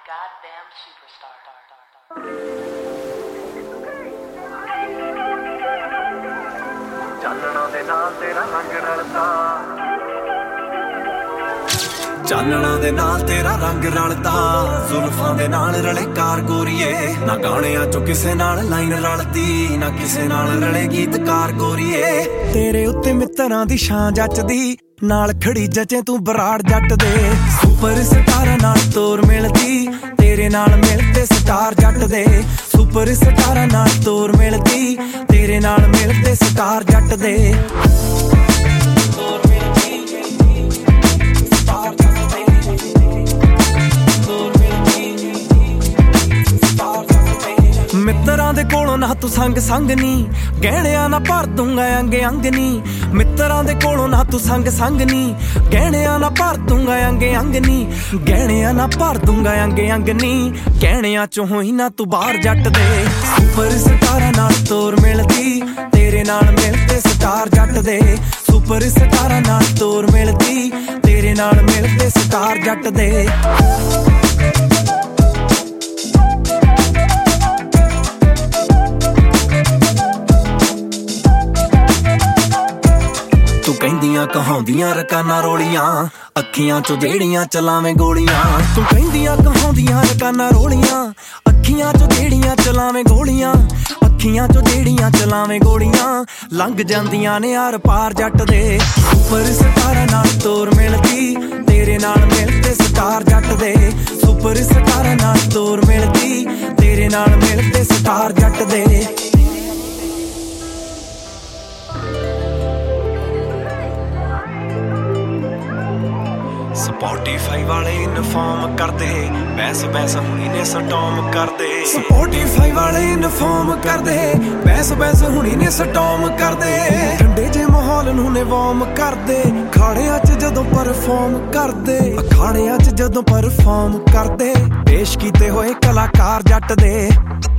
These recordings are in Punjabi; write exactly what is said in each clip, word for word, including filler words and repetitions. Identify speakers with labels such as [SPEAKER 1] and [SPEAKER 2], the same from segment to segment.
[SPEAKER 1] goddamn superstar.
[SPEAKER 2] ਚਾਨਣਾ ਦੇ ਨਾਲ ਤੇਰਾ ਰੰਗ ਰਲਦਾ
[SPEAKER 3] ਚਾਨਣਾ ਦੇ ਨਾਲ ਤੇਰਾ ਰੰਗ ਰਲਦਾ ਜ਼ੁਲਫਾਂ ਦੇ ਨਾਲ ਰਲੇ ਕਾਰ ਗੋਰੀਏ ਨਾ ਗਾਣਿਆਂ ਚੋਂ ਕਿਸੇ ਨਾਲ ਲਾਈਨ ਰਲਦੀ ਨਾ ਕਿਸੇ ਨਾਲ ਰਲੇ ਗੀਤਕਾਰ ਗੋਰੀਏ ਤੇਰੇ ਉੱਤੇ ਮਿੱਤਰਾਂ ਦੀ ਛਾਂ ਜੱਚਦੀ ਨਾਲ ਖੜੀ ਜਚੇ ਤੂੰ ਬਰਾੜ ਜੱਟ ਦੇ ਸੁਪਰ ਸਟਾਰਾਂ ਨਾਲ ਤੋਰ ਮਿਲਦੀ ਤੇਰੇ ਨਾਲ ਮਿਲਦੇ ਸਟਾਰ ਜੱਟ ਦੇ ਸੁਪਰ ਸਟਾਰਾਂ ਨਾਲ ਤੋਰ ਮਿਲਦੀ ਤੇਰੇ ਨਾਲ ਮਿਲਦੇ ਸਟਾਰ ਜੱਟ ਦੇ ਮਿੱਤਰਾਂ ਦੇ ਕੋਲੋਂ ਨਾ ਤੂੰ ਸੰਗ ਸੰਗ ਨੀ ਗਹਿਣਿਆਂ ਨਾ ਭਰ ਦੂੰਗਾ ਅੰਗ ਅੰਗ ਨੀ ਮਿੱਤਰਾਂ ਦੇ ਕੋਲੋਂ ਨਾ ਤੂੰ ਸੰਗ ਸੰਗ ਨੀ ਗਹਿਣਿਆਂ ਨਾ ਭਰ ਦੂੰਗਾ ਅੰਗ ਅੰਗ ਨੀ ਗਹਿਣਿਆਂ ਨਾ ਭਰ ਦੂੰਗਾ ਅੰਗ ਅੰਗ ਨੀ ਗਹਿਣਿਆਂ ਚੋਂ ਹੋਈ ਨਾ ਤੂੰ ਬਾਹਰ ਜੱਟ ਦੇ ਸੁਪਰ ਸਟਾਰਾਂ ਨਾਲ ਤੋਰ ਮਿਲਦੀ ਤੇਰੇ ਨਾਲ ਮਿਲਦੇ ਸਟਾਰ ਜੱਟ ਦੇ ਸੁਪਰ ਸਟਾਰਾਂ ਨਾਲ ਤੋਰ ਮਿਲਦੀ ਤੇਰੇ ਨਾਲ ਮਿਲਦੇ ਸਟਾਰ ਜੱਟ ਦੇ ਤੂੰ ਕਹਿੰਦੀਆਂ ਕਹਾਉਂਦੀਆਂ ਰਕਾਨਾਂ ਰੋਲੀਆਂ ਅੱਖੀਆਂ ਚੋਂ ਜਿਹੜੀਆਂ ਚਲਾਵੇਂ ਗੋਲੀਆਂ ਤੂੰ ਕਹਿੰਦੀਆਂ ਕਹਾਉਂਦੀਆਂ ਰਕਾਨਾਂ ਰੋਲੀਆਂ ਅੱਖੀਆਂ ਚੋਂ ਜਿਹੜੀਆਂ ਚਲਾਵੇਂ ਗੋਲੀਆਂ ਅੱਖੀਆਂ ਚੋਂ ਜਿਹੜੀਆਂ ਚਲਾਵੇਂ ਗੋਲੀਆਂ ਲੰਘ ਜਾਂਦੀਆਂ ਨੇ ਆਰ ਪਾਰ ਜੱਟ ਦੇ ਸੁਪਰ ਸਟਾਰਾਂ ਨਾਲ ਤੋਰ ਮਿਲਦੀ ਤੇਰੇ ਨਾਲ ਮਿਲਦੇ ਸਟਾਰ ਜੱਟ ਦੇ ਸੁਪਰ ਸਟਾਰਾਂ ਨਾਲ ਤੋਰ ਮਿਲਦੀ ਤੇਰੇ ਨਾਲ ਮਿਲਦੇ ਸਟਾਰ ਜੱਟ ਦੇ ਸਪੋਟੀਫਾਈ ਵਾਲੇ ਇਨਫਾਰਮ ਕਰਦੇ ਬੈਸ ਬੈਸ ਹੁਣੀ ਨੇ ਸਟਾਰਮ ਕਰਦੇ ਸਪੋਟੀਫਾਈ ਵਾਲੇ ਇਨਫਾਰਮ ਕਰਦੇ ਬੈਸ ਬੈਸ ਹੁਣੀ ਨੇ ਸਟਾਰਮ ਕਰਦੇ ਠੰਡੇ ਜੇ ਮਾਹੌਲ ਨੂੰ ਨੇ ਵਾਰਮ ਕਰਦੇ ਖਾੜਿਆਂ 'ਚ ਜਦੋਂ ਪਰਫਾਰਮ ਕਰਦੇ ਅਖਾੜਿਆਂ 'ਚ ਜਦੋਂ ਪਰਫਾਰਮ ਕਰਦੇ ਪੇਸ਼ ਕੀਤੇ ਹੋਏ ਕਲਾਕਾਰ ਜੱਟ ਦੇ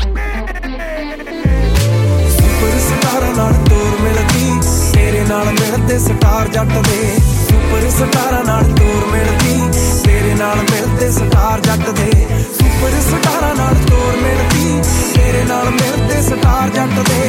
[SPEAKER 3] ਸੁਪਰ ਸਟਾਰਾਂ ਨਾਲ ਤੋਰ ਮਿਲਦੀ ਤੇਰੇ ਨਾਲ ਮਿਲਦੇ ਸਟਾਰ ਜੱਟ ਦੇ ਸੁਪਰ ਸਟਾਰਾਂ ਨਾਲ ਤੋਰ ਮਿਲਦੀ ਤੇਰੇ ਨਾਲ ਮਿਲਦੇ ਸਟਾਰ ਜੱਟ ਦੇ ਸੁਪਰ ਸਟਾਰਾਂ ਨਾਲ ਤੋਰ ਮਿਲਦੀ ਤੇਰੇ ਨਾਲ ਮਿਲਦੇ ਸਟਾਰ ਜੱਟ ਦੇ